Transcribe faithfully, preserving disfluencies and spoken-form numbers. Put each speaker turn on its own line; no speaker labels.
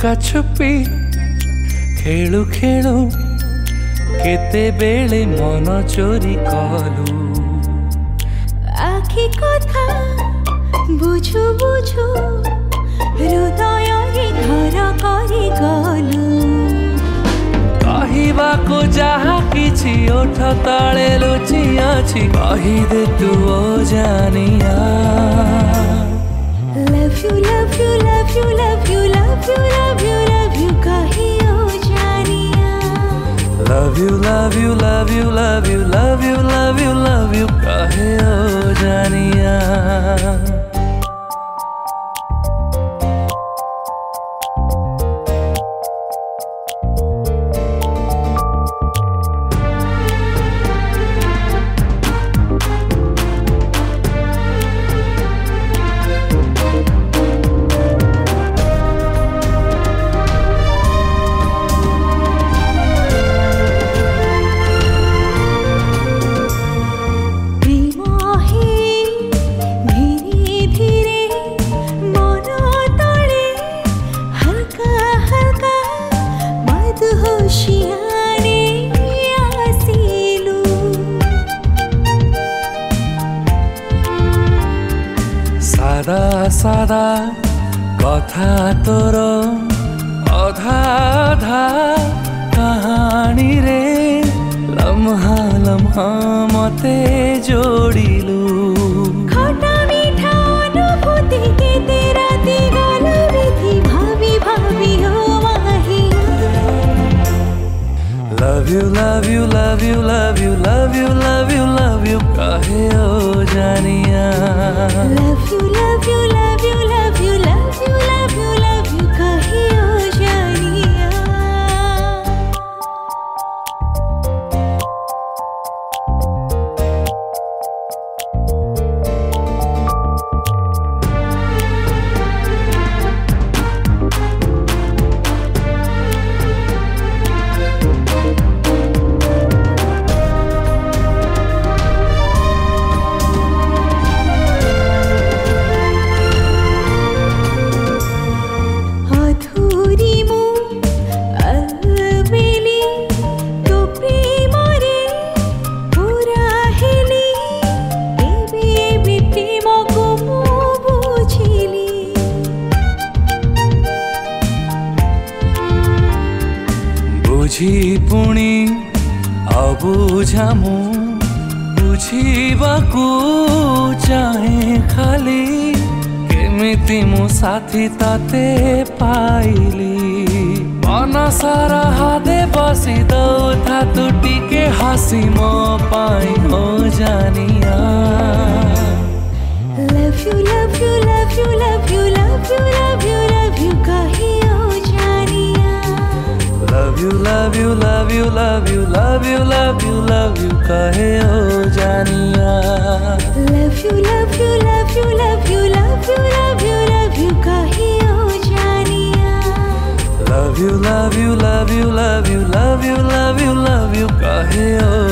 लुका छुपी खेलु खेलु केते बेले मन चोरी कलु
आखि कथा बुझु बुझु हृदय रे घर करी गलु
कहवाको जहा किछि ओठ तले लुचि अछि कहिदे तू ओ जानिया
Love you, love you, love you, love you, love you, love you, love you, kahiyo janiya.
Love you, love you, love you, love you, love you, love you, love you, kahiyo janiya. सादा सादा कथा तोर अधा अधा कहानी रे लम्हा लम्हा मते जोड़िलु
खटा मीठा अनुभूति के तेरा दिगल विधि भाभी भाभी हो माही
Love you, love you, love you, love you, love you, love you, love you, kahe o janiya.
Love you, love you, love you, love you, love you, love you, love you, kahiyo janiya.
बुझी पुणी अबुझामु बुझीबाकू चाहे खाली केमिति मु साथी ताते पाइली मन सारा हादे बसी दौथा तू टिके हसी मो पाई हो जानिया
Love you, love you, love you, love you, love you, love you, love you, kahiyo janiya.
Love you, love you, love you, love you, love you, love you, love you, kahe o janiya.
Love you, love you, love you, love you, love you, love you, love you, kahiyo janiya.
Love you, love you, love you, love you, love you, love you, love you, kahe o